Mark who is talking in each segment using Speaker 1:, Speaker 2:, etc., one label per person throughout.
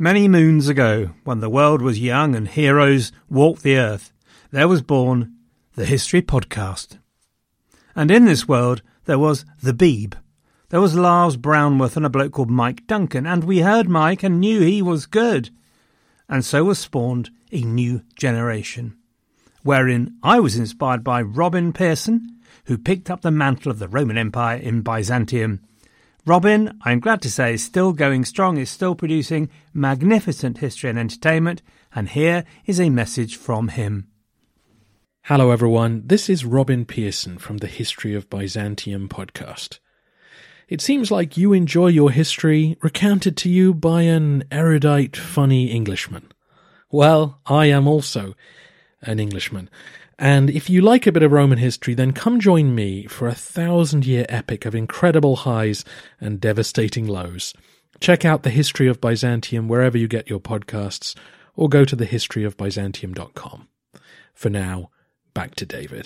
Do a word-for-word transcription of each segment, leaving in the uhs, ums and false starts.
Speaker 1: Many moons ago, when the world was young and heroes walked the earth, there was born the History Podcast. And in this world, there was the Beeb. There was Lars Brownworth and a bloke called Mike Duncan, and we heard Mike and knew he was good. And so was spawned a new generation, wherein I was inspired by Robin Pearson, who picked up the mantle of the Roman Empire in Byzantium. Robin, I'm glad to say, is still going strong, is still producing magnificent history and entertainment, and here is a message from him.
Speaker 2: Hello everyone, this is Robin Pearson from the History of Byzantium podcast. It seems like you enjoy your history recounted to you by an erudite, funny Englishman. Well, I am also an Englishman. And if you like a bit of Roman history, then come join me for a thousand-year epic of incredible highs and devastating lows. Check out The History of Byzantium wherever you get your podcasts, or go to the history of byzantium dot com. For now, back to David.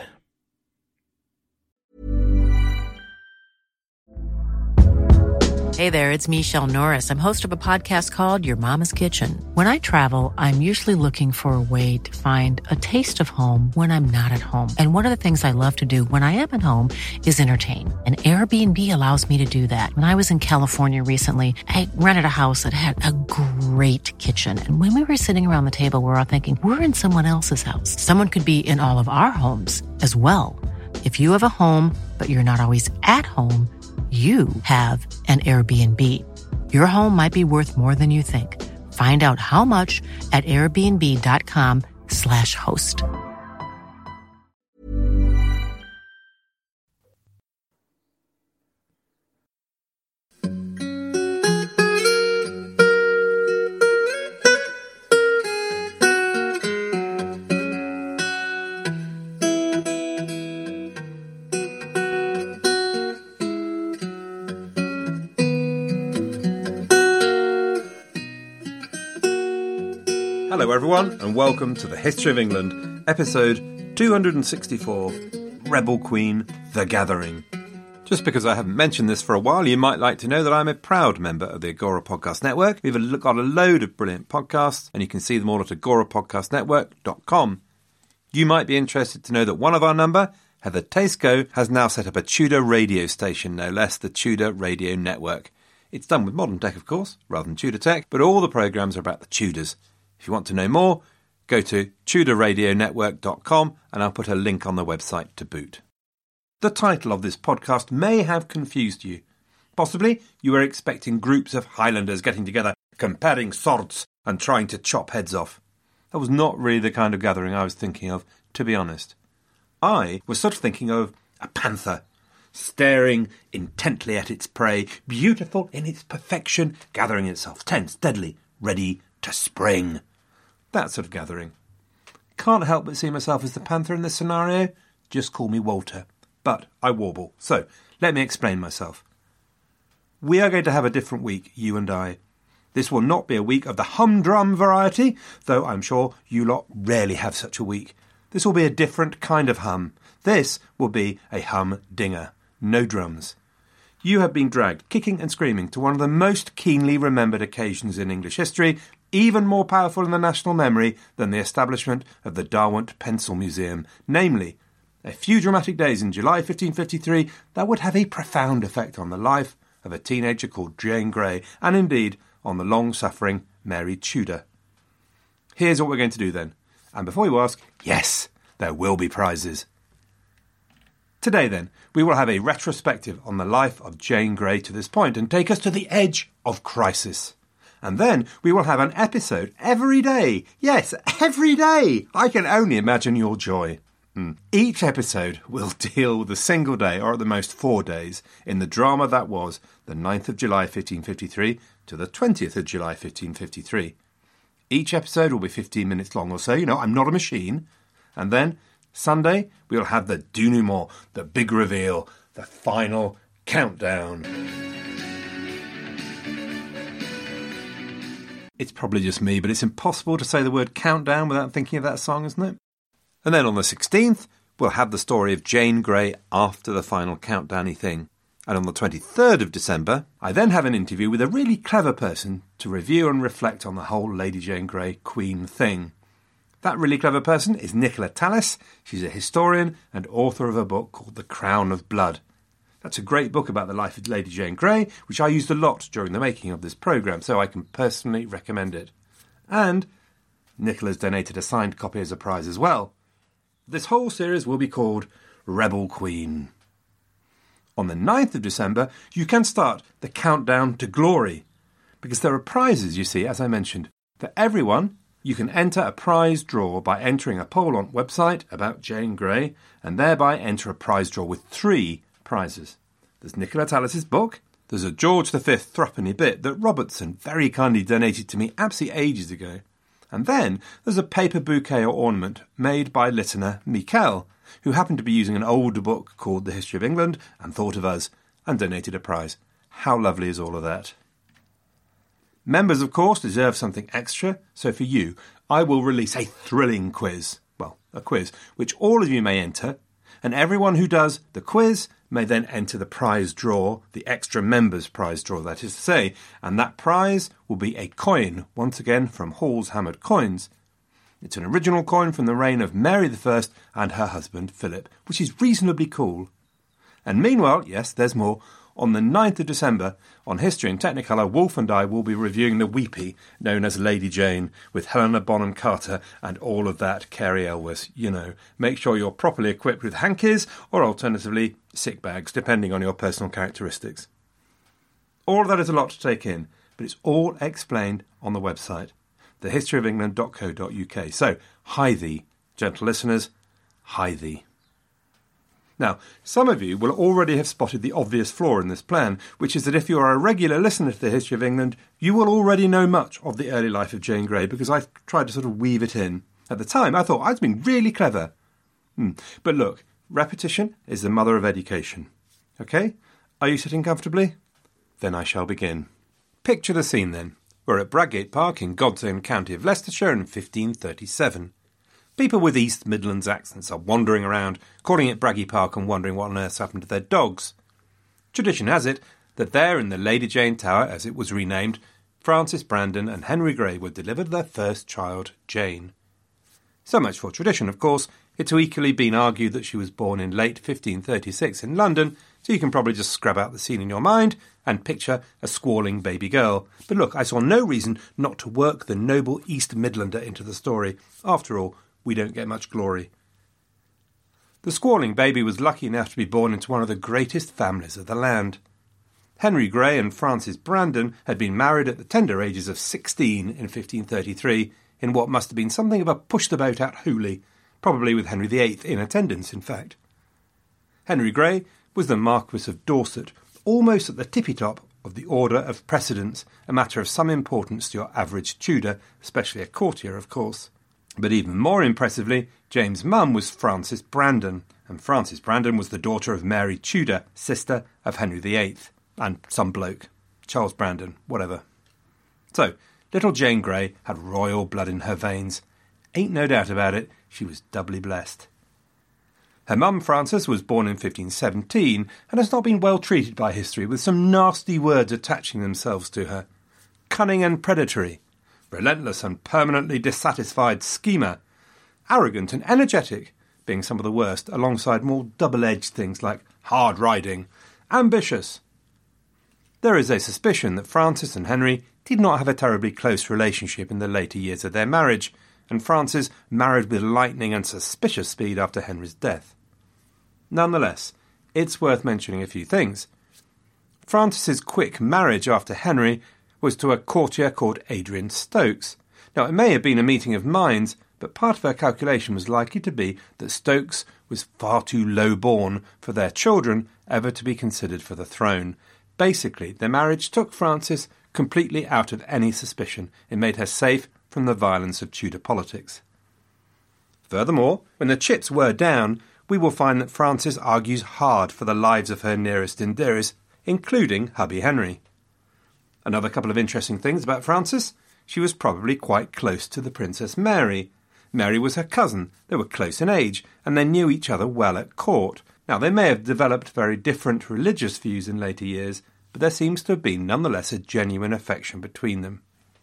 Speaker 3: Hey there, it's Michelle Norris. I'm host of a podcast called Your Mama's Kitchen. When I travel, I'm usually looking for a way to find a taste of home when I'm not at home. And one of the things I love to do when I am at home is entertain. And Airbnb allows me to do that. When I was in California recently, I rented a house that had a great kitchen. And when we were sitting around the table, we were all thinking, we're in someone else's house. Someone could be in all of our homes as well. If you have a home, but you're not always at home, you have an Airbnb. Your home might be worth more than you think. Find out how much at airbnb.com slash host.
Speaker 4: Hello everyone, and welcome to the History of England, episode two hundred sixty-four, Rebel Queen, The Gathering. Just because I haven't mentioned this for a while, you might like to know that I'm a proud member of the Agora Podcast Network. We've got a load of brilliant podcasts, and you can see them all at agora podcast network dot com. You might be interested to know that one of our number, Heather Tasko, has now set up a Tudor radio station, no less, the Tudor Radio Network. It's done with modern tech, of course, rather than Tudor tech, but all the programmes are about the Tudors. If you want to know more, go to tudor radio network dot com and I'll put a link on the website to boot. The title of this podcast may have confused you. Possibly you were expecting groups of Highlanders getting together, comparing swords and trying to chop heads off. That was not really the kind of gathering I was thinking of, to be honest. I was sort of thinking of a panther, staring intently at its prey, beautiful in its perfection, gathering itself tense, deadly, ready to spring. That sort of gathering. Can't help but see myself as the panther in this scenario. Just call me Walter. But I warble. So, let me explain myself. We are going to have a different week, you and I. This will not be a week of the humdrum variety, though I'm sure you lot rarely have such a week. This will be a different kind of hum. This will be a humdinger. No drums. You have been dragged, kicking and screaming, to one of the most keenly remembered occasions in English history, even more powerful in the national memory than the establishment of the Derwent Pencil Museum, namely, a few dramatic days in July fifteen fifty-three that would have a profound effect on the life of a teenager called Jane Grey, and indeed on the long-suffering Mary Tudor. Here's what we're going to do then. And before you ask, yes, there will be prizes. Today, then, we will have a retrospective on the life of Jane Grey to this point and take us to the edge of crisis. And then we will have an episode every day. Yes, every day. I can only imagine your joy. Mm. Each episode will deal with a single day, or at the most four days, in the drama that was the ninth of July fifteen fifty-three to the twentieth of July fifteen fifty-three. Each episode will be fifteen minutes long or so. You know, I'm not a machine. And then Sunday, we'll have the denouement, the big reveal, the final countdown. It's probably just me, but it's impossible to say the word countdown without thinking of that song, isn't it? And then on the sixteenth, we'll have the story of Jane Grey after the final countdowny thing. And on the twenty-third of December, I then have an interview with a really clever person to review and reflect on the whole Lady Jane Grey Queen thing. That really clever person is Nicola Tallis. She's a historian and author of a book called The Crown of Blood. That's a great book about the life of Lady Jane Grey, which I used a lot during the making of this programme, so I can personally recommend it. And Nicola's donated a signed copy as a prize as well. This whole series will be called Rebel Queen. On the ninth of December, you can start the countdown to glory, because there are prizes, you see, as I mentioned. For everyone, you can enter a prize draw by entering a poll on website about Jane Grey, and thereby enter a prize draw with three prizes. There's Nicola Tallis's book, there's a George the Fifth threepenny bit that Robertson very kindly donated to me absolutely ages ago, and then there's a paper bouquet or ornament made by listener Mikel, who happened to be using an old book called The History of England and thought of us and donated a prize. How lovely is all of that? Members, of course, deserve something extra, so for you, I will release a thrilling quiz. Well, a quiz, which all of you may enter, and everyone who does the quiz may then enter the prize draw, the extra members prize draw, that is to say, and that prize will be a coin, once again from Hall's Hammered Coins. It's an original coin from the reign of Mary the First and her husband Philip, which is reasonably cool. And meanwhile, yes, there's more, on the ninth of December, on History and Technicolor, Wolf and I will be reviewing the Weepy, known as Lady Jane, with Helena Bonham Carter and all of that Carey Elwes, you know. Make sure you're properly equipped with hankies, or alternatively, sick bags, depending on your personal characteristics. All of that is a lot to take in, but it's all explained on the website, the history of england dot co dot uk. So, hi thee, gentle listeners, hi thee. Now, some of you will already have spotted the obvious flaw in this plan, which is that if you are a regular listener to the History of England, you will already know much of the early life of Jane Grey, because I've tried to sort of weave it in. At the time, I thought I'd been really clever. Hmm. But look, repetition is the mother of education. OK? Are you sitting comfortably? Then I shall begin. Picture the scene, then. We're at Bradgate Park in God's Own County of Leicestershire in fifteen thirty-seven. People with East Midlands accents are wandering around, calling it Braggy Park and wondering what on earth's happened to their dogs. Tradition has it that there in the Lady Jane Tower, as it was renamed, Francis Brandon and Henry Grey were delivered their first child, Jane. So much for tradition, of course. It's equally been argued that she was born in late fifteen thirty-six in London, so you can probably just scrub out the scene in your mind and picture a squalling baby girl. But look, I saw no reason not to work the noble East Midlander into the story. After all, we don't get much glory. The squalling baby was lucky enough to be born into one of the greatest families of the land. Henry Grey and Francis Brandon had been married at the tender ages of sixteen in fifteen thirty-three in what must have been something of a push-the-boat-out hoolie, probably with Henry the Eighth in attendance, in fact. Henry Grey was the Marquis of Dorset, almost at the tippy-top of the order of precedence, a matter of some importance to your average Tudor, especially a courtier, of course. But even more impressively, Jane's mum was Frances Brandon, and Frances Brandon was the daughter of Mary Tudor, sister of Henry the Eighth, and some bloke, Charles Brandon, whatever. So, little Jane Grey had royal blood in her veins. Ain't no doubt about it, she was doubly blessed. Her mum, Frances, was born in fifteen seventeen, and has not been well treated by history, with some nasty words attaching themselves to her. Cunning and predatory, relentless and permanently dissatisfied schemer, arrogant and energetic, being some of the worst, alongside more double-edged things like hard riding, ambitious. There is a suspicion that Francis and Henry did not have a terribly close relationship in the later years of their marriage, and Francis married with lightning and suspicious speed after Henry's death. Nonetheless, it's worth mentioning a few things. Francis's quick marriage after Henry was to a courtier called Adrian Stokes. Now, it may have been a meeting of minds, but part of her calculation was likely to be that Stokes was far too low-born for their children ever to be considered for the throne. Basically, their marriage took Frances completely out of any suspicion. It made her safe from the violence of Tudor politics. Furthermore, when the chips were down, we will find that Frances argues hard for the lives of her nearest and dearest, including hubby Henry. Another couple of interesting things about Frances: she was probably quite close to the Princess Mary. Mary was her cousin, they were close in age, and they knew each other well at court. Now, they may have developed very different religious views in later years, but there seems to have been nonetheless a genuine affection between them.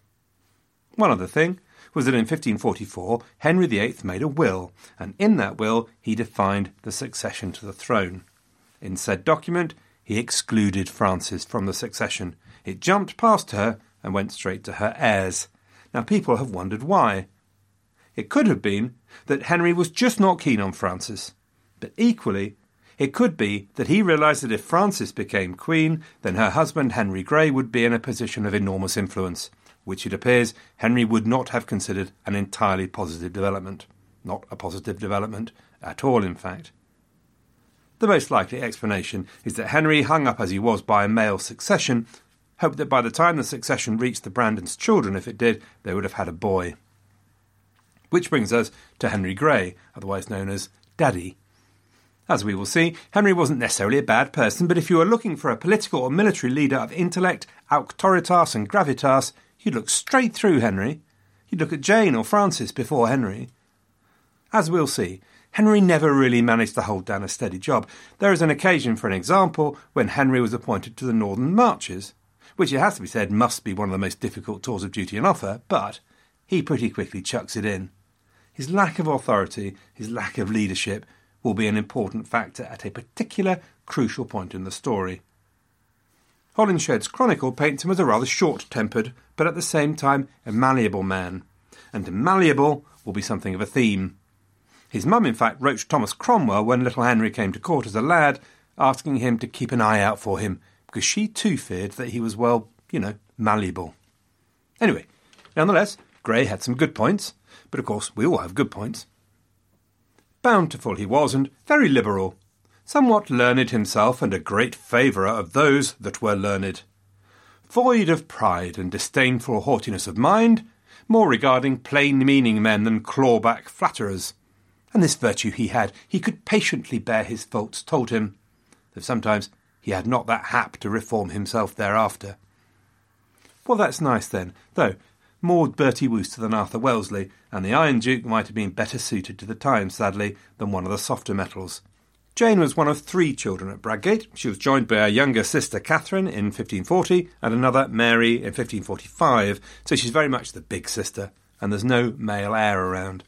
Speaker 4: One other thing was that in fifteen forty-four, Henry the Eighth made a will, and in that will he defined the succession to the throne. In said document, he excluded Frances from the succession. It jumped past her and went straight to her heirs. Now, people have wondered why. It could have been that Henry was just not keen on Frances, but equally, it could be that he realised that if Frances became queen, then her husband Henry Grey would be in a position of enormous influence, which it appears Henry would not have considered an entirely positive development. Not a positive development at all, in fact. The most likely explanation is that Henry, hung up as he was by a male succession, hoped that by the time the succession reached the Brandons' children, if it did, they would have had a boy. Which brings us to Henry Grey, otherwise known as Daddy. As we will see, Henry wasn't necessarily a bad person, but if you were looking for a political or military leader of intellect, auctoritas and gravitas, you'd look straight through Henry. You'd look at Jane or Frances before Henry. As we'll see, Henry never really managed to hold down a steady job. There is an occasion for an example when Henry was appointed to the Northern Marches, which it has to be said must be one of the most difficult tours of duty on offer, but he pretty quickly chucks it in. His lack of authority, his lack of leadership, will be an important factor at a particular crucial point in the story. Holinshed's chronicle paints him as a rather short-tempered, but at the same time a malleable man, and malleable will be something of a theme. His mum, in fact, wrote to Thomas Cromwell when little Henry came to court as a lad, asking him to keep an eye out for him, because she too feared that he was, well, you know, malleable. Anyway, nonetheless, Grey had some good points, but of course we all have good points. Bountiful he was, and very liberal, somewhat learned himself, and a great favourer of those that were learned. Void of pride and disdainful haughtiness of mind, more regarding plain-meaning men than clawback flatterers. And this virtue he had, he could patiently bear his faults told him, though sometimes he had not that hap to reform himself thereafter. Well, that's nice then, though more Bertie Wooster than Arthur Wellesley, and the Iron Duke might have been better suited to the times, sadly, than one of the softer metals. Jane was one of three children at Bradgate. She was joined by her younger sister Catherine in fifteen forty, and another, Mary, in fifteen forty-five, so she's very much the big sister, and there's no male heir around.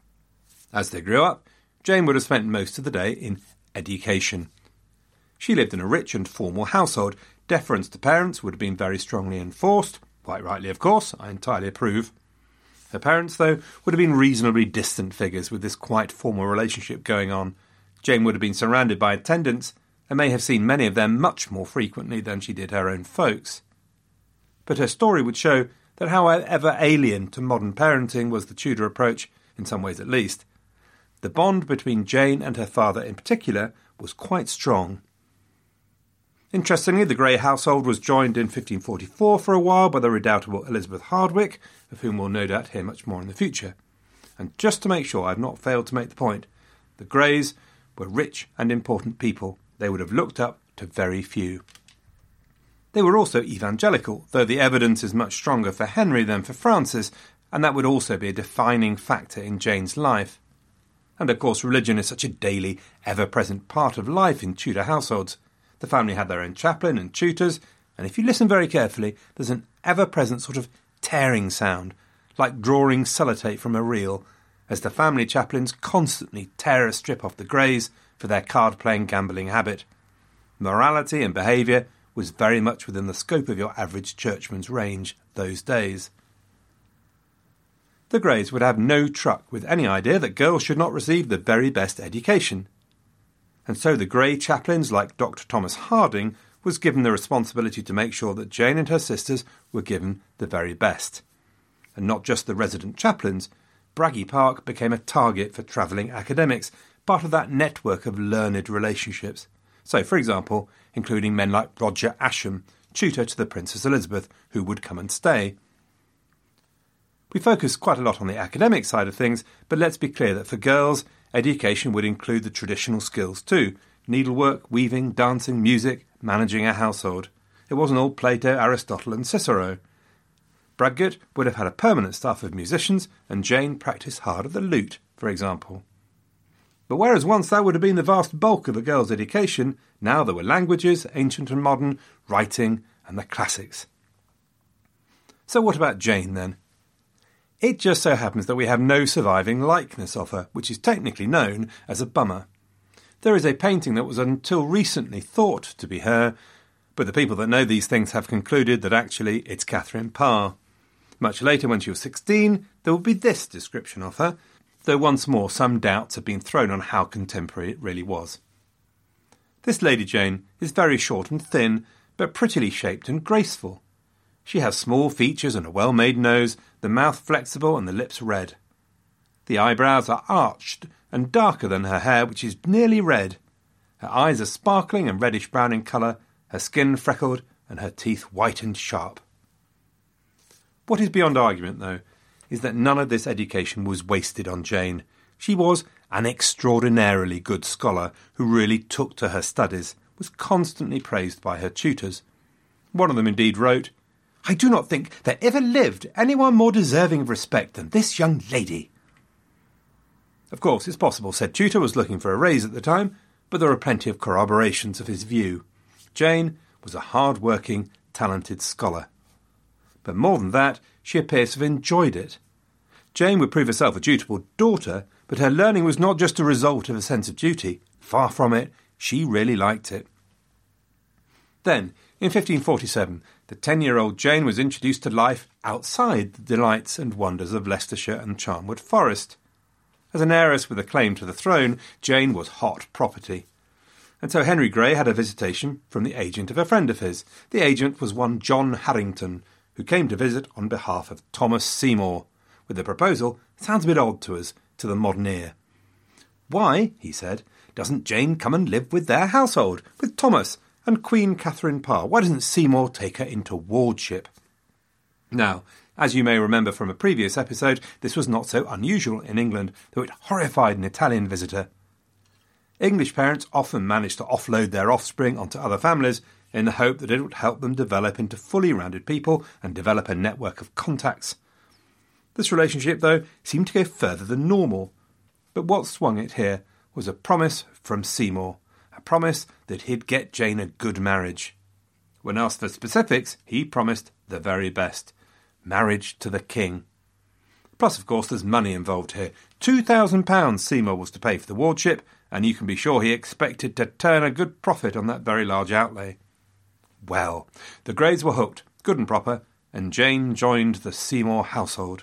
Speaker 4: As they grew up, Jane would have spent most of the day in education. She lived in a rich and formal household. Deference to parents would have been very strongly enforced, quite rightly of course, I entirely approve. Her parents, though, would have been reasonably distant figures with this quite formal relationship going on. Jane would have been surrounded by attendants and may have seen many of them much more frequently than she did her own folks. But her story would show that however alien to modern parenting was the Tudor approach, in some ways at least, the bond between Jane and her father in particular was quite strong. Interestingly, the Grey household was joined in fifteen forty-four for a while by the redoubtable Elizabeth Hardwicke, of whom we'll no doubt hear much more in the future. And just to make sure I've not failed to make the point, the Greys were rich and important people. They would have looked up to very few. They were also evangelical, though the evidence is much stronger for Henry than for Francis, and that would also be a defining factor in Jane's life. And of course religion is such a daily, ever-present part of life in Tudor households. The family had their own chaplain and tutors, and if you listen very carefully, there's an ever-present sort of tearing sound, like drawing sellotape from a reel, as the family chaplains constantly tear a strip off the Greys for their card-playing gambling habit. Morality and behaviour was very much within the scope of your average churchman's range those days. The Greys would have no truck with any idea that girls should not receive the very best education. And so the Grey chaplains, like Doctor Thomas Harding, was given the responsibility to make sure that Jane and her sisters were given the very best. And not just the resident chaplains, Braggy Park became a target for travelling academics, part of that network of learned relationships. So, for example, including men like Roger Ascham, tutor to the Princess Elizabeth, who would come and stay. We focus quite a lot on the academic side of things, but let's be clear that for girls, education would include the traditional skills too: needlework, weaving, dancing, music, managing a household. It wasn't all Plato, Aristotle and Cicero. Bradgate would have had a permanent staff of musicians, and Jane practised hard at the lute, for example. But whereas once that would have been the vast bulk of a girl's education, now there were languages, ancient and modern, writing, and the classics. So what about Jane, then? It just so happens that we have no surviving likeness of her, which is technically known as a bummer. There is a painting that was until recently thought to be her, but the people that know these things have concluded that actually it's Catherine Parr. Much later, when she was sixteen, there will be this description of her, though once more some doubts have been thrown on how contemporary it really was. This Lady Jane is very short and thin, but prettily shaped and graceful. She has small features and a well-made nose, the mouth flexible and the lips red. The eyebrows are arched and darker than her hair, which is nearly red. Her eyes are sparkling and reddish-brown in colour, her skin freckled and her teeth white and sharp. What is beyond argument, though, is that none of this education was wasted on Jane. She was an extraordinarily good scholar who really took to her studies, was constantly praised by her tutors. One of them indeed wrote, "I do not think there ever lived anyone more deserving of respect than this young lady." Of course, it's possible said tutor was looking for a raise at the time, but there are plenty of corroborations of his view. Jane was a hard-working, talented scholar. But more than that, she appears to have enjoyed it. Jane would prove herself a dutiful daughter, but her learning was not just a result of a sense of duty. Far from it, she really liked it. Then, in fifteen forty-seven, the ten-year-old Jane was introduced to life outside the delights and wonders of Leicestershire and Charnwood Forest. As an heiress with a claim to the throne, Jane was hot property. And so Henry Grey had a visitation from the agent of a friend of his. The agent was one John Harrington, who came to visit on behalf of Thomas Seymour, with a proposal that sounds a bit odd to us, to the modern ear. "Why," he said, "doesn't Jane come and live with their household, with Thomas and Queen Catherine Parr? Why doesn't Seymour take her into wardship?" Now, as you may remember from a previous episode, this was not so unusual in England, though it horrified an Italian visitor. English parents often managed to offload their offspring onto other families in the hope that it would help them develop into fully rounded people and develop a network of contacts. This relationship, though, seemed to go further than normal. But what swung it here was a promise from Seymour, a promise that he'd get Jane a good marriage. When asked for specifics, he promised the very best. Marriage to the king. Plus, of course, there's money involved here. Two thousand pounds Seymour was to pay for the wardship, and you can be sure he expected to turn a good profit on that very large outlay. Well, the Greys were hooked, good and proper, and Jane joined the Seymour household.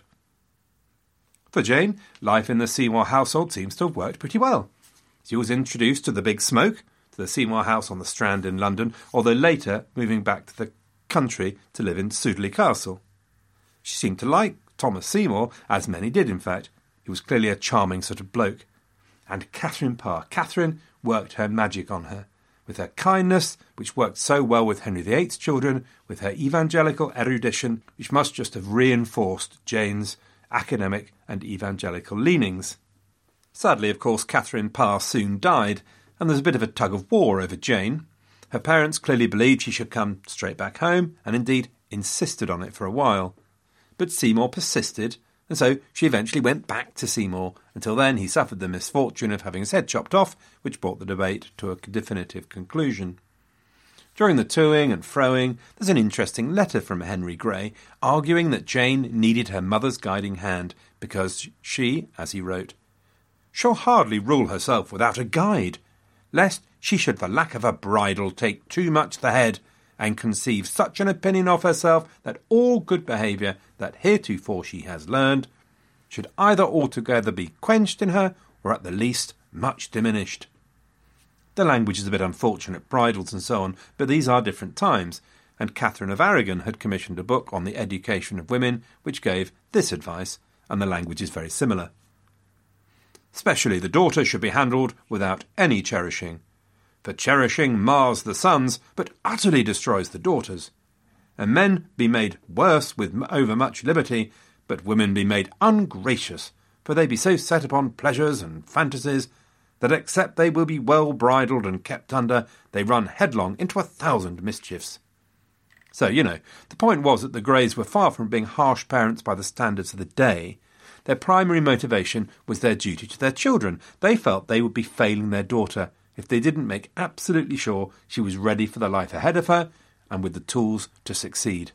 Speaker 4: For Jane, life in the Seymour household seems to have worked pretty well. She was introduced to the Big Smoke, to the Seymour house on the Strand in London, although later moving back to the country to live in Sudeley Castle. She seemed to like Thomas Seymour, as many did in fact. He was clearly a charming sort of bloke. And Catherine Parr, Catherine worked her magic on her. With her kindness, which worked so well with Henry the Eighth's children, with her evangelical erudition, which must just have reinforced Jane's academic and evangelical leanings. Sadly, of course, Catherine Parr soon died, and there's a bit of a tug-of-war over Jane. Her parents clearly believed she should come straight back home, and indeed insisted on it for a while. But Seymour persisted, and so she eventually went back to Seymour. Until then, he suffered the misfortune of having his head chopped off, which brought the debate to a definitive conclusion. During the toing and froing, there's an interesting letter from Henry Grey arguing that Jane needed her mother's guiding hand because she, as he wrote, "shall hardly rule herself without a guide, lest she should for lack of a bridle take too much the head, and conceive such an opinion of herself that all good behaviour that heretofore she has learned should either altogether be quenched in her, or at the least much diminished." The language is a bit unfortunate, bridles and so on, but these are different times, and Catherine of Aragon had commissioned a book on the education of women which gave this advice, and the language is very similar. "Especially the daughter should be handled without any cherishing. For cherishing mars the sons, but utterly destroys the daughters. And men be made worse with overmuch liberty, but women be made ungracious, for they be so set upon pleasures and fantasies, that except they will be well bridled and kept under, they run headlong into a thousand mischiefs." So, you know, the point was that the Greys were far from being harsh parents by the standards of the day. their primary motivation was their duty to their children. They felt they would be failing their daughter if they didn't make absolutely sure she was ready for the life ahead of her and with the tools to succeed.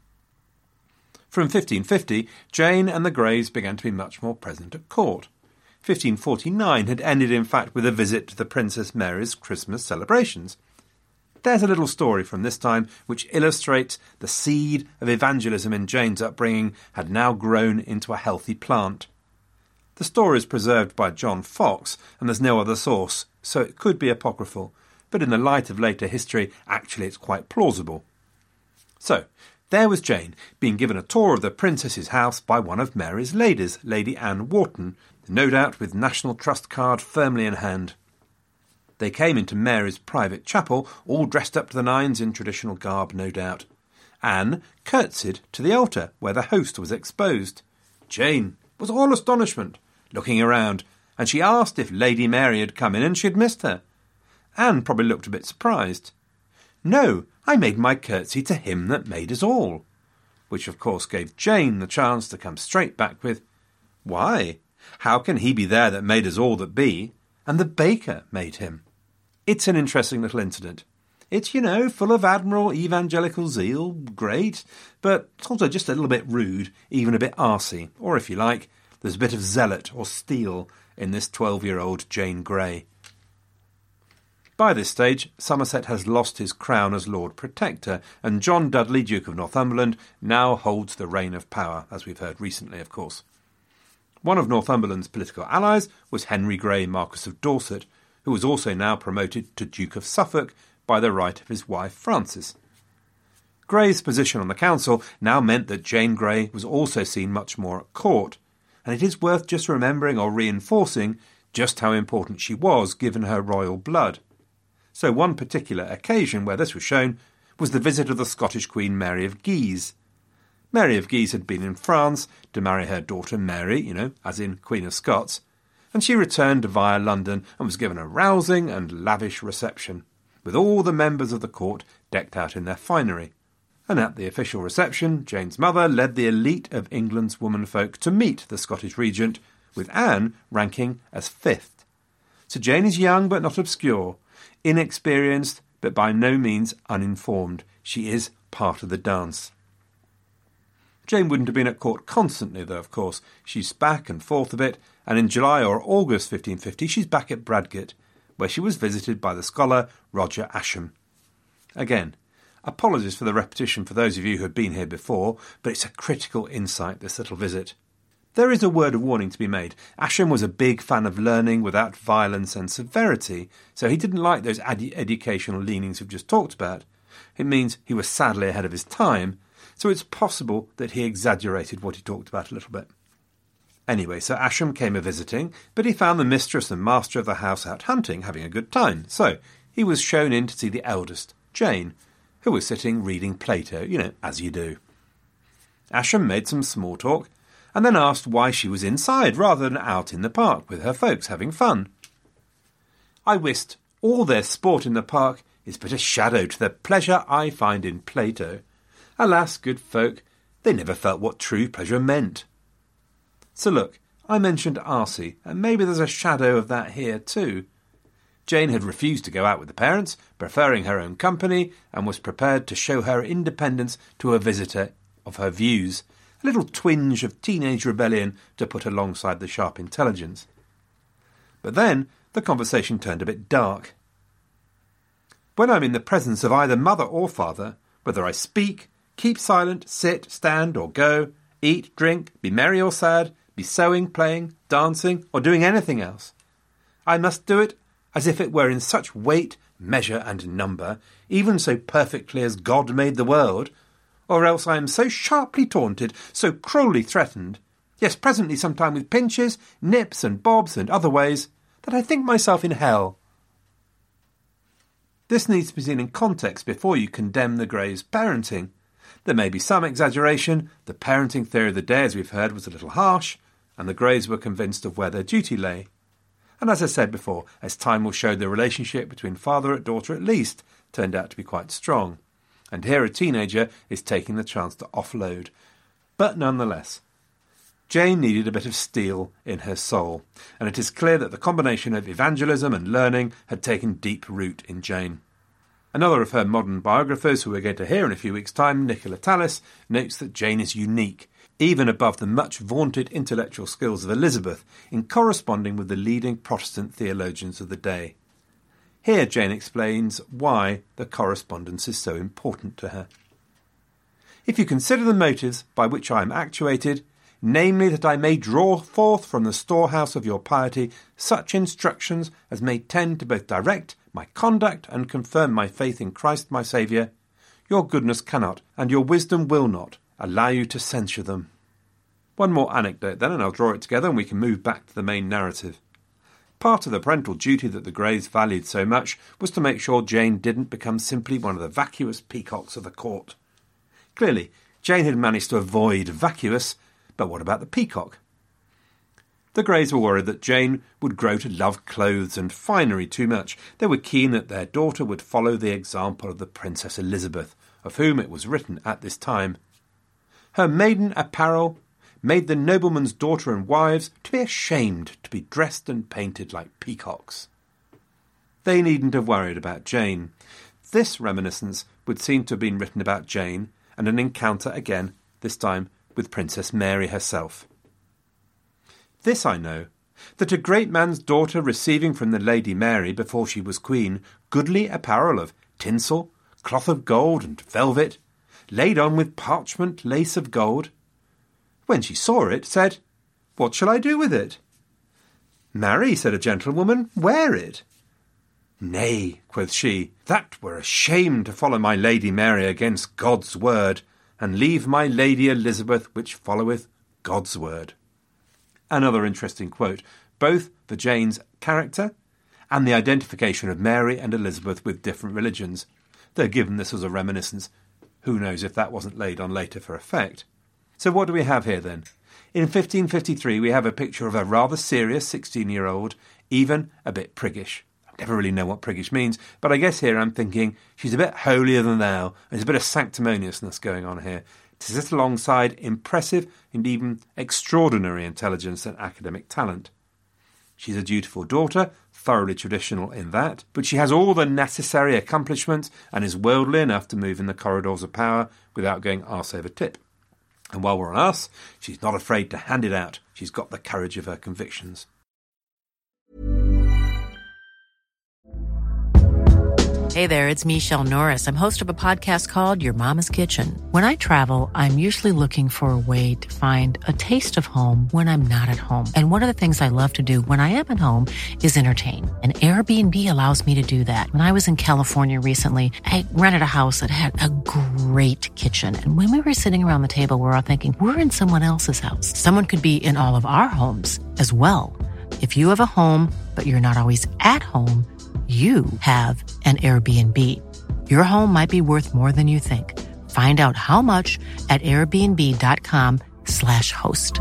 Speaker 4: From fifteen fifty, Jane and the Greys began to be much more present at court. fifteen forty-nine had ended, in fact, with a visit to the Princess Mary's Christmas celebrations. There's a little story from this time which illustrates the seed of evangelism in Jane's upbringing had now grown into a healthy plant. The story is preserved by John Fox, and there's no other source, so it could be apocryphal, but in the light of later history, actually it's quite plausible. So, there was Jane, being given a tour of the princess's house by one of Mary's ladies, Lady Anne Wharton, no doubt with National Trust card firmly in hand. They came into Mary's private chapel, all dressed up to the nines in traditional garb, no doubt. Anne curtsied to the altar, where the host was exposed. Jane was all astonishment, looking around, and she asked if Lady Mary had come in and she had missed her. Anne probably looked a bit surprised. "No, I made my curtsy to him that made us all," which of course gave Jane the chance to come straight back with, "Why? How can he be there that made us all that be, and the baker made him?" It's an interesting little incident. It's, you know, full of admirable evangelical zeal, great, but it's also just a little bit rude, even a bit arsey, or if you like, there's a bit of zealot or steel in this twelve-year-old Jane Grey. By this stage, Somerset has lost his crown as Lord Protector, and John Dudley, Duke of Northumberland, now holds the reign of power, as we've heard recently, of course. One of Northumberland's political allies was Henry Grey, Marquess of Dorset, who was also now promoted to Duke of Suffolk by the right of his wife Frances. Grey's position on the council now meant that Jane Grey was also seen much more at court, and it is worth just remembering or reinforcing just how important she was given her royal blood. So one particular occasion where this was shown was the visit of the Scottish Queen Mary of Guise. Mary of Guise had been in France to marry her daughter Mary, you know, as in Queen of Scots, and she returned via London and was given a rousing and lavish reception, with all the members of the court decked out in their finery. And at the official reception, Jane's mother led the elite of England's womenfolk to meet the Scottish regent, with Anne ranking as fifth. So Jane is young but not obscure, inexperienced but by no means uninformed. She is part of the dance. Jane wouldn't have been at court constantly, though, of course. She's back and forth a bit, and in July or August fifteen fifty she's back at Bradgate, where she was visited by the scholar Roger Ascham. Again, apologies for the repetition for those of you who have been here before, but it's a critical insight, this little visit. There is a word of warning to be made. Ascham was a big fan of learning without violence and severity, so he didn't like those ed- educational leanings we've just talked about. It means he was sadly ahead of his time, so it's possible that he exaggerated what he talked about a little bit. Anyway, so Ascham came a-visiting, but he found the mistress and master of the house out hunting, having a good time. So he was shown in to see the eldest, Jane, who was sitting reading Plato, you know, as you do. Ascham made some small talk, and then asked why she was inside rather than out in the park with her folks having fun. "I wist all their sport in the park is but a shadow to the pleasure I find in Plato. Alas, good folk, they never felt what true pleasure meant." So look, I mentioned Arcey, and maybe there's a shadow of that here too. Jane had refused to go out with the parents, preferring her own company, and was prepared to show her independence to a visitor of her views, a little twinge of teenage rebellion to put alongside the sharp intelligence. But then the conversation turned a bit dark. "When I'm in the presence of either mother or father, whether I speak, keep silent, sit, stand or go, eat, drink, be merry or sad, be sewing, playing, dancing, or doing anything else, I must do it as if it were in such weight, measure, and number, even so perfectly as God made the world, or else I am so sharply taunted, so cruelly threatened, yes, presently sometime with pinches, nips, and bobs, and other ways, that I think myself in hell." This needs to be seen in context before you condemn the Greys' parenting. There may be some exaggeration. The parenting theory of the day, as we've heard, was a little harsh, and the Greys were convinced of where their duty lay. And as I said before, as time will show, the relationship between father and daughter at least turned out to be quite strong. And here a teenager is taking the chance to offload. But nonetheless, Jane needed a bit of steel in her soul, and it is clear that the combination of evangelism and learning had taken deep root in Jane. Another of her modern biographers, who we're going to hear in a few weeks' time, Nicola Tallis, notes that Jane is unique, even above the much vaunted intellectual skills of Elizabeth, in corresponding with the leading Protestant theologians of the day. Here Jane explains why the correspondence is so important to her. If you consider the motives by which I am actuated, namely that I may draw forth from the storehouse of your piety such instructions as may tend to both direct my conduct and confirm my faith in Christ my Saviour, your goodness cannot, and your wisdom will not, allow you to censure them. One more anecdote then, and I'll draw it together and we can move back to the main narrative. Part of the parental duty that the Greys valued so much was to make sure Jane didn't become simply one of the vacuous peacocks of the court. Clearly, Jane had managed to avoid vacuous, but what about the peacock? The Greys were worried that Jane would grow to love clothes and finery too much. They were keen that their daughter would follow the example of the Princess Elizabeth, of whom it was written at this time. Her maiden apparel made the nobleman's daughter and wives to be ashamed to be dressed and painted like peacocks. They needn't have worried about Jane. This reminiscence would seem to have been written about Jane and an encounter again, this time with Princess Mary herself. This I know, that a great man's daughter receiving from the Lady Mary before she was queen goodly apparel of tinsel, cloth of gold and velvet, laid on with parchment lace of gold, when she saw it, said, What shall I do with it? Marry, said a gentlewoman, wear it. Nay, quoth she, that were a shame to follow my Lady Mary against God's word, and leave my Lady Elizabeth which followeth God's word. Another interesting quote, both for Jane's character and the identification of Mary and Elizabeth with different religions, though given this was a reminiscence, who knows if that wasn't laid on later for effect. So what do we have here then? In fifteen fifty-three we have a picture of a rather serious sixteen-year-old, even a bit priggish. I never really know what priggish means, but I guess here I'm thinking she's a bit holier than thou. There's a bit of sanctimoniousness going on here, to sit alongside impressive and even extraordinary intelligence and academic talent. She's a dutiful daughter, thoroughly traditional in that, but she has all the necessary accomplishments and is worldly enough to move in the corridors of power without going arse over tip. And while we're on arse, she's not afraid to hand it out. She's got the courage of her convictions.
Speaker 3: Hey there, it's Michelle Norris. I'm host of a podcast called Your Mama's Kitchen. When I travel, I'm usually looking for a way to find a taste of home when I'm not at home. And one of the things I love to do when I am at home is entertain. And Airbnb allows me to do that. When I was in California recently, I rented a house that had a great kitchen. And when we were sitting around the table, we were all thinking, we're in someone else's house. Someone could be in all of our homes as well. If you have a home, but you're not always at home, you have an Airbnb. Your home might be worth more than you think. Find out how much at airbnb.com slash host.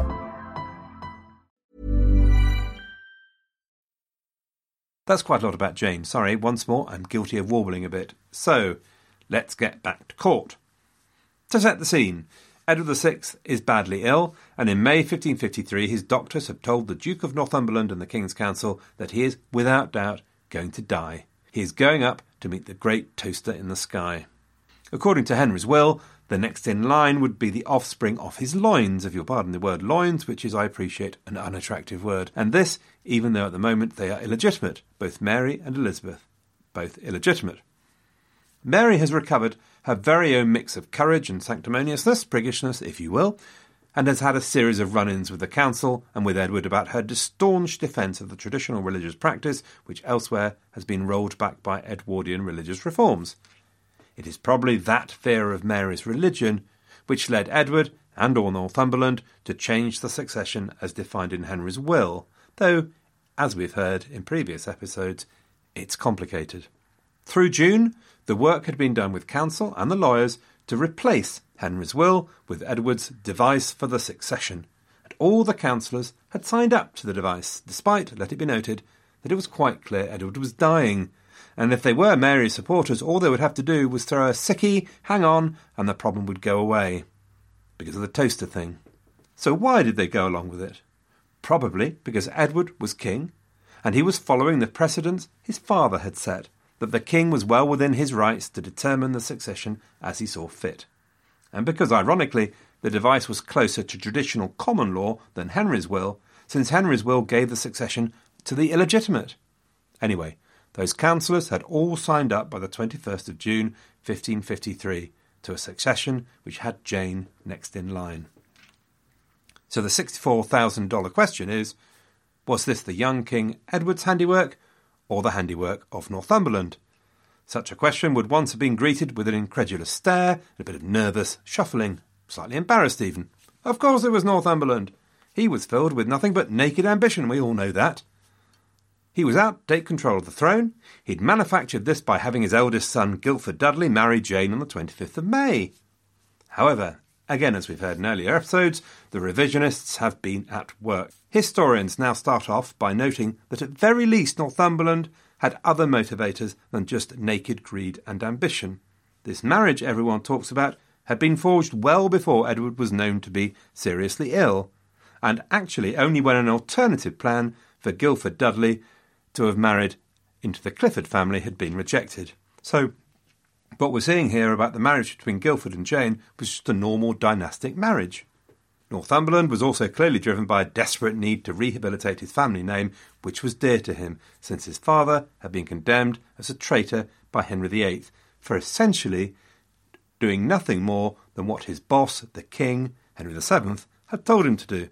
Speaker 4: That's quite a lot about Jane. Sorry, once more, I'm guilty of warbling a bit. So, let's get back to court. To set the scene, Edward the Sixth is badly ill, and in May fifteen fifty-three his doctors have told the Duke of Northumberland and the King's Council that he is, without doubt, going to die. He is going up to meet the great toaster in the sky. According to Henry's will, the next in line would be the offspring of his loins, if you'll pardon the word loins, which is, I appreciate, an unattractive word. And this, even though at the moment they are illegitimate, both Mary and Elizabeth, both illegitimate. Mary has recovered her very own mix of courage and sanctimoniousness, priggishness, if you will, and has had a series of run-ins with the council and with Edward about her staunch defence of the traditional religious practice, which elsewhere has been rolled back by Edwardian religious reforms. It is probably that fear of Mary's religion which led Edward and all Northumberland to change the succession as defined in Henry's will, though, as we've heard in previous episodes, it's complicated. Through June, the work had been done with council and the lawyers to replace Henry's will with Edward's device for the succession, and all the councillors had signed up to the device, despite, let it be noted, that it was quite clear Edward was dying, and if they were Mary's supporters, all they would have to do was throw a sickie, hang on, and the problem would go away, because of the toaster thing. So why did they go along with it? Probably because Edward was king, and he was following the precedents his father had set, that the king was well within his rights to determine the succession as he saw fit. And because, ironically, the device was closer to traditional common law than Henry's will, since Henry's will gave the succession to the illegitimate. Anyway, those councillors had all signed up by the twenty-first of June fifteen fifty-three to a succession which had Jane next in line. So the sixty-four thousand dollars question is, was this the young King Edward's handiwork or the handiwork of Northumberland? Such a question would once have been greeted with an incredulous stare, a bit of nervous shuffling, slightly embarrassed even. Of course it was Northumberland. He was filled with nothing but naked ambition, we all know that. He was out to take control of the throne. He'd manufactured this by having his eldest son, Guildford Dudley, marry Jane on the twenty-fifth of May. However, again, as we've heard in earlier episodes, the revisionists have been at work. Historians now start off by noting that at very least Northumberland had other motivators than just naked greed and ambition. This marriage everyone talks about had been forged well before Edward was known to be seriously ill, and actually only when an alternative plan for Guildford Dudley to have married into the Clifford family had been rejected. So what we're seeing here about the marriage between Guildford and Jane was just a normal dynastic marriage. Northumberland was also clearly driven by a desperate need to rehabilitate his family name, which was dear to him, since his father had been condemned as a traitor by Henry the Eighth for essentially doing nothing more than what his boss, the King, Henry the Seventh, had told him to do.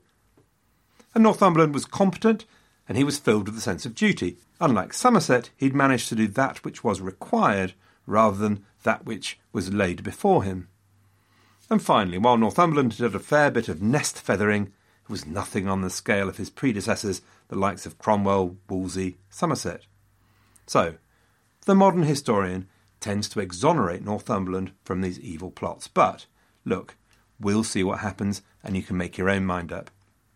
Speaker 4: And Northumberland was competent, and he was filled with a sense of duty. Unlike Somerset, he'd managed to do that which was required, rather than that which was laid before him. And finally, while Northumberland did a fair bit of nest feathering, it was nothing on the scale of his predecessors, the likes of Cromwell, Wolsey, Somerset. So, the modern historian tends to exonerate Northumberland from these evil plots. But, look, we'll see what happens, and you can make your own mind up.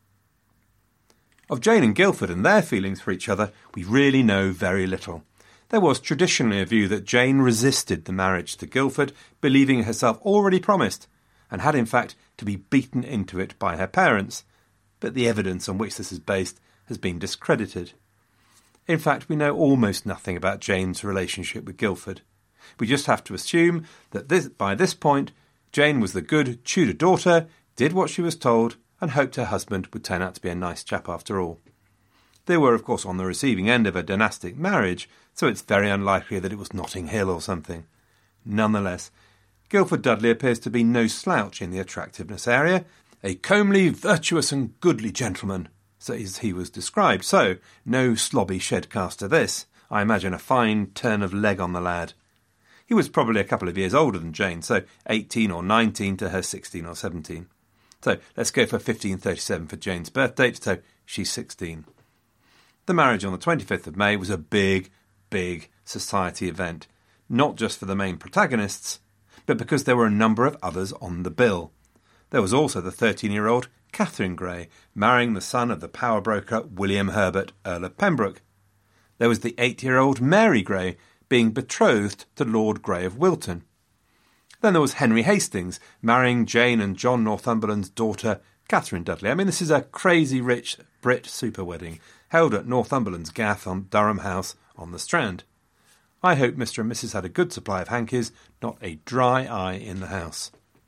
Speaker 4: Of Jane and Guildford and their feelings for each other, we really know very little. There was traditionally a view that Jane resisted the marriage to Guildford, believing herself already promised, and had in fact to be beaten into it by her parents, but the evidence on which this is based has been discredited. In fact, we know almost nothing about Jane's relationship with Guildford. We just have to assume that this, by this point, Jane was the good Tudor daughter, did what she was told, and hoped her husband would turn out to be a nice chap after all. They were, of course, on the receiving end of a dynastic marriage, so it's very unlikely that it was Notting Hill or something. Nonetheless, Guildford Dudley appears to be no slouch in the attractiveness area, a comely, virtuous and goodly gentleman, so as he was described, so no slobby shedcaster this. I imagine a fine turn of leg on the lad. He was probably a couple of years older than Jane, so eighteen or nineteen to her sixteen or seventeen. So let's go for fifteen thirty-seven for Jane's birth date, so she's sixteen. The marriage on the twenty-fifth of May was a big, big society event, not just for the main protagonists, but because there were a number of others on the bill. There was also the thirteen-year-old Catherine Grey, marrying the son of the power broker William Herbert, Earl of Pembroke. There was the eight-year-old Mary Grey, being betrothed to Lord Grey of Wilton. Then there was Henry Hastings, marrying Jane and John Northumberland's daughter, Catherine Dudley. I mean, this is a crazy rich Brit super wedding, held at Northumberland's Gath on Durham House on the Strand. I hope Mister and Missus had a good supply of hankies, not a dry eye in the house.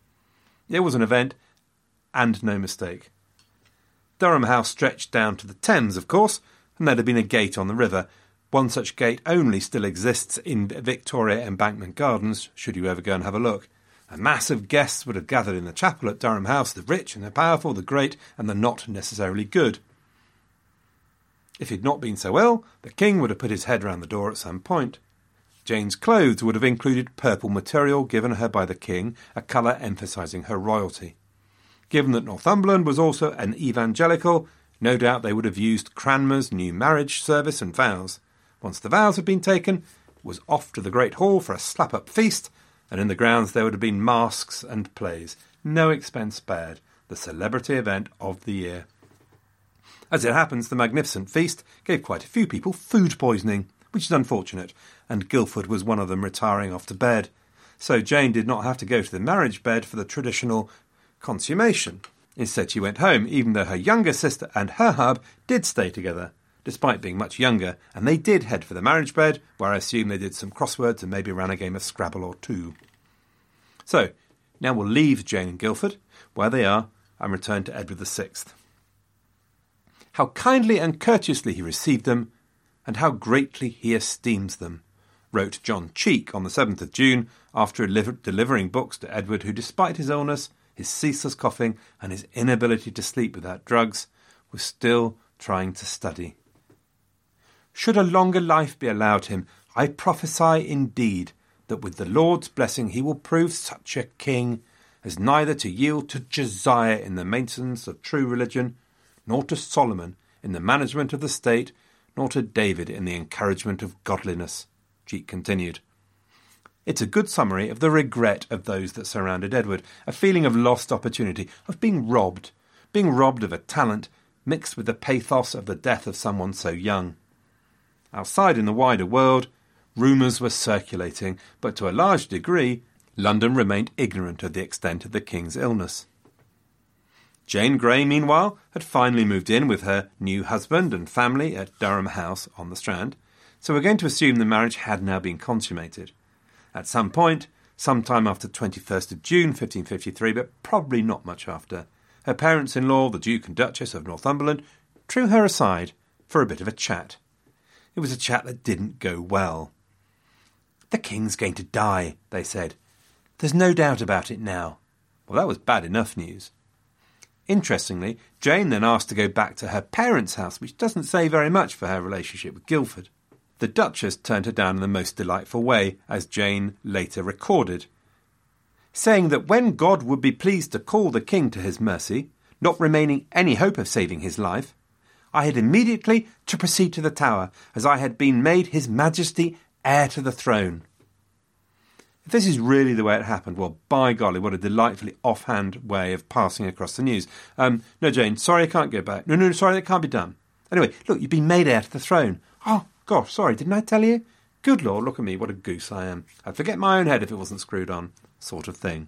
Speaker 4: It was an event, and no mistake. Durham House stretched down to the Thames, of course, and there'd have been a gate on the river. One such gate only still exists in Victoria Embankment Gardens, should you ever go and have a look. A mass of guests would have gathered in the chapel at Durham House, the rich and the powerful, the great and the not necessarily good. If he'd not been so ill, the king would have put his head round the door at some point. Jane's clothes would have included purple material given her by the king, a colour emphasising her royalty. Given that Northumberland was also an evangelical, no doubt they would have used Cranmer's new marriage service and vows. Once the vows had been taken, it was off to the Great Hall for a slap-up feast, and in the grounds there would have been masques and plays. No expense spared. The celebrity event of the year. As it happens, the magnificent feast gave quite a few people food poisoning, which is unfortunate, and Guildford was one of them retiring off to bed. So Jane did not have to go to the marriage bed for the traditional consummation. Instead, she went home, even though her younger sister and her hub did stay together, despite being much younger, and they did head for the marriage bed, where I assume they did some crosswords and maybe ran a game of Scrabble or two. So, now we'll leave Jane and Guildford, where they are, and return to Edward the Sixth. How kindly and courteously he received them, and how greatly he esteems them, wrote John Cheek on the seventh of June, after deliver- delivering books to Edward, who, despite his illness, his ceaseless coughing, and his inability to sleep without drugs, was still trying to study. Should a longer life be allowed him, I prophesy indeed that with the Lord's blessing he will prove such a king as neither to yield to Josiah in the maintenance of true religion, nor to Solomon in the management of the state, nor to David in the encouragement of godliness. Cheek continued. It's a good summary of the regret of those that surrounded Edward, a feeling of lost opportunity, of being robbed, being robbed of a talent mixed with the pathos of the death of someone so young. Outside in the wider world, rumours were circulating, but to a large degree, London remained ignorant of the extent of the king's illness. Jane Grey, meanwhile, had finally moved in with her new husband and family at Durham House on the Strand, so we're going to assume the marriage had now been consummated. At some point, sometime after twenty-first of June fifteen fifty-three, but probably not much after, her parents-in-law, the Duke and Duchess of Northumberland, drew her aside for a bit of a chat. It was a chat that didn't go well. "The king's going to die," they said. "There's no doubt about it now." Well, that was bad enough news. Interestingly, Jane then asked to go back to her parents' house, which doesn't say very much for her relationship with Guildford. The Duchess turned her down in the most delightful way, as Jane later recorded, saying that when God would be pleased to call the king to his mercy, not remaining any hope of saving his life, I had immediately to proceed to the Tower, as I had been made his Majesty heir to the throne. If this is really the way it happened, well, by golly, what a delightfully offhand way of passing across the news. Um, no, Jane, sorry I can't go back. No, no, sorry, that can't be done. Anyway, look, you've been made heir to the throne. Oh, gosh, sorry, didn't I tell you? Good Lord, look at me, what a goose I am. I'd forget my own head if it wasn't screwed on, sort of thing.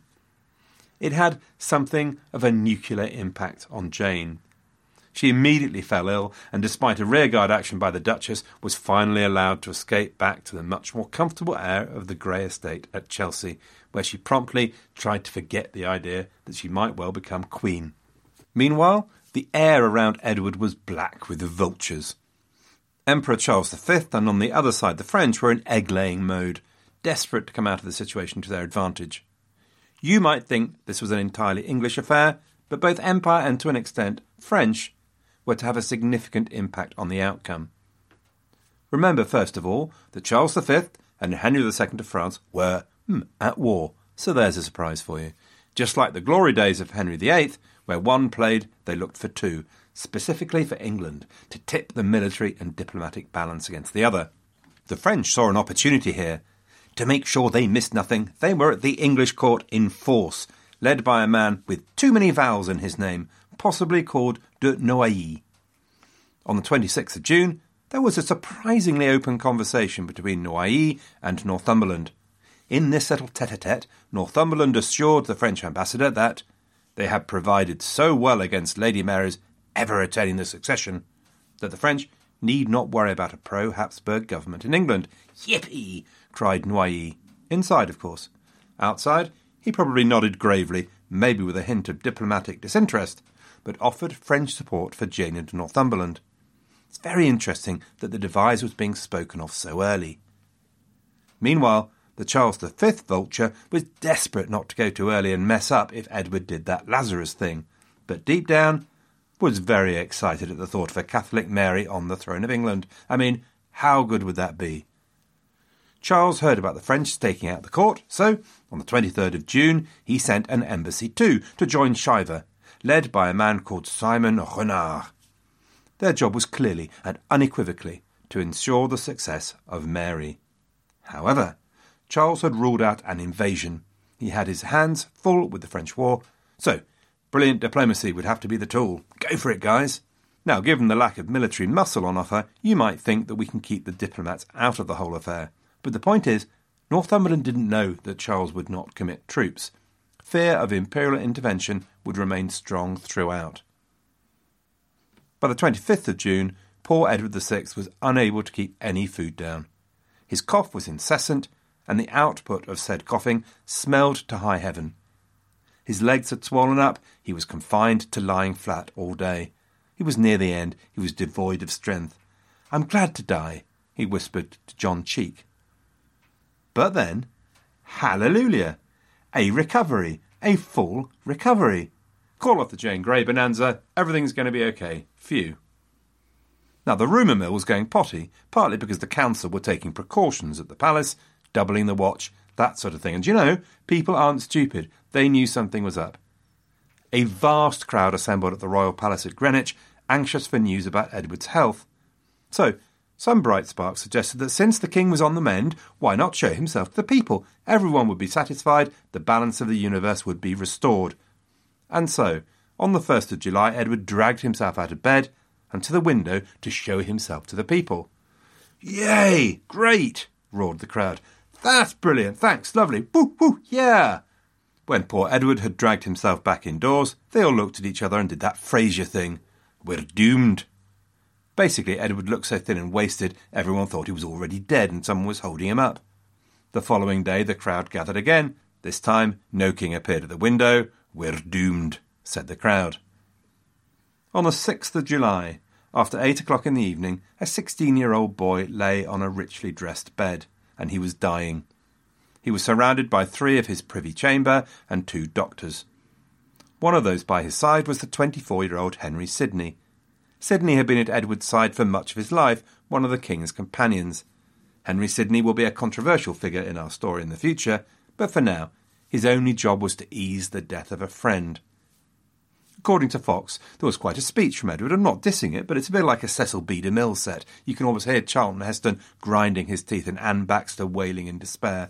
Speaker 4: It had something of a nuclear impact on Jane. She immediately fell ill, and despite a rearguard action by the Duchess, was finally allowed to escape back to the much more comfortable air of the Grey estate at Chelsea, where she promptly tried to forget the idea that she might well become queen. Meanwhile, the air around Edward was black with vultures. Emperor Charles the Fifth and on the other side the French were in egg-laying mode, desperate to come out of the situation to their advantage. You might think this was an entirely English affair, but both Empire and, to an extent, French were to have a significant impact on the outcome. Remember, first of all, that Charles the Fifth and Henry the Second of France were hmm, at war, so there's a surprise for you. Just like the glory days of Henry the Eighth, where one played, they looked for two, specifically for England, to tip the military and diplomatic balance against the other. The French saw an opportunity here. To make sure they missed nothing, they were at the English court in force, led by a man with too many vowels in his name, possibly called de Noailles. On the twenty-sixth of June, there was a surprisingly open conversation between Noailles and Northumberland. In this little tete-a-tete, Northumberland assured the French ambassador that they had provided so well against Lady Mary's ever attaining the succession that the French need not worry about a pro-Habsburg government in England. Yippee! Cried Noailles. Inside, of course. Outside, he probably nodded gravely, maybe with a hint of diplomatic disinterest, but offered French support for Jane and Northumberland. It's very interesting that the devise was being spoken of so early. Meanwhile, the Charles the Fifth vulture was desperate not to go too early and mess up if Edward did that Lazarus thing, but deep down was very excited at the thought of a Catholic Mary on the throne of England. I mean, how good would that be? Charles heard about the French staking out the court, so on the twenty-third of June he sent an embassy too to join Shiver, led by a man called Simon Renard. Their job was clearly and unequivocally to ensure the success of Mary. However, Charles had ruled out an invasion. He had his hands full with the French war, so brilliant diplomacy would have to be the tool. Go for it, guys. Now, given the lack of military muscle on offer, you might think that we can keep the diplomats out of the whole affair. But the point is, Northumberland didn't know that Charles would not commit troops. fear of imperial intervention would remain strong throughout. By the twenty-fifth of June, poor Edward the Sixth was unable to keep any food down. His cough was incessant, and the output of said coughing smelled to high heaven. His legs had swollen up, he was confined to lying flat all day. He was near the end, he was devoid of strength. "I'm glad to die," he whispered to John Cheek. But then, hallelujah! A recovery, a full recovery. Call off the Jane Grey bonanza, everything's going to be okay. Phew. Now the rumour mill was going potty, partly because the council were taking precautions at the palace, doubling the watch, that sort of thing. And you know, people aren't stupid. They knew something was up. A vast crowd assembled at the royal palace at Greenwich, anxious for news about Edward's health. So, some bright sparks suggested that since the king was on the mend, why not show himself to the people? Everyone would be satisfied, the balance of the universe would be restored. And so, on the first of July, Edward dragged himself out of bed and to the window to show himself to the people. "Yay! Great!" roared the crowd. "That's brilliant! Thanks! Lovely! Woo! Woo! Yeah!" When poor Edward had dragged himself back indoors, they all looked at each other and did that Frasier thing. "We're doomed." Basically, Edward looked so thin and wasted, everyone thought he was already dead and someone was holding him up. The following day, the crowd gathered again. This time, no king appeared at the window. "We're doomed," said the crowd. On the sixth of July, after eight o'clock in the evening, a sixteen-year-old boy lay on a richly dressed bed, and he was dying. He was surrounded by three of his privy chamber and two doctors. One of those by his side was the twenty-four-year-old Henry Sidney. Sidney had been at Edward's side for much of his life, one of the king's companions. Henry Sidney will be a controversial figure in our story in the future, but for now, his only job was to ease the death of a friend. According to Fox, there was quite a speech from Edward. I'm not dissing it, but it's a bit like a Cecil B. DeMille set. You can almost hear Charlton Heston grinding his teeth and Anne Baxter wailing in despair.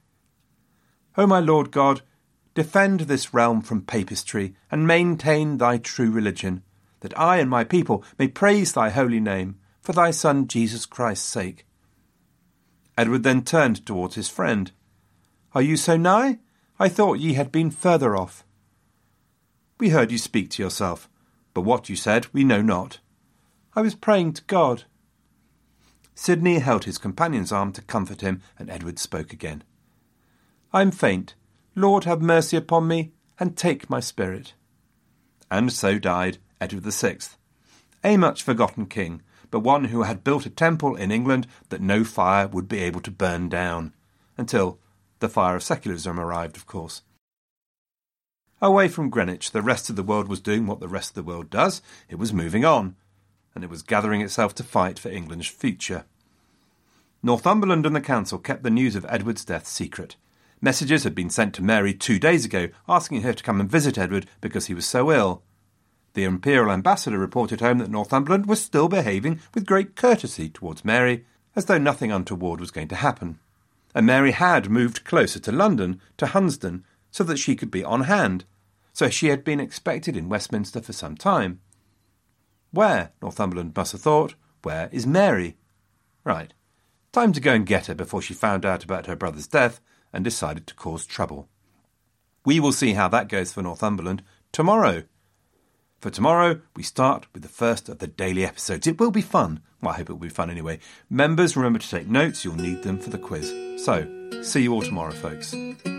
Speaker 4: "O my Lord God, defend this realm from papistry, and maintain thy true religion, that I and my people may praise thy holy name, for thy Son Jesus Christ's sake." Edward then turned towards his friend. "Are you so nigh? I thought ye had been further off." "We heard you speak to yourself, but what you said we know not." "I was praying to God." Sidney held his companion's arm to comfort him, and Edward spoke again. "I am faint. Lord, have mercy upon me, and take my spirit." And so died Edward the Sixth, a much forgotten king, but one who had built a temple in England that no fire would be able to burn down, until the fire of secularism arrived, of course. Away from Greenwich, the rest of the world was doing what the rest of the world does. It was moving on, and it was gathering itself to fight for England's future. Northumberland and the council kept the news of Edward's death secret. Messages had been sent to Mary two days ago, asking her to come and visit Edward because he was so ill. The imperial ambassador reported home that Northumberland was still behaving with great courtesy towards Mary, as though nothing untoward was going to happen. And Mary had moved closer to London, to Hunsdon, so that she could be on hand. So she had been expected in Westminster for some time. Where, Northumberland must have thought, where is Mary? Right, time to go and get her before she found out about her brother's death and decided to cause trouble. We will see how that goes for Northumberland tomorrow. For tomorrow, we start with the first of the daily episodes. It will be fun. Well, I hope it will be fun anyway. Members, remember to take notes. You'll need them for the quiz. So, see you all tomorrow, folks.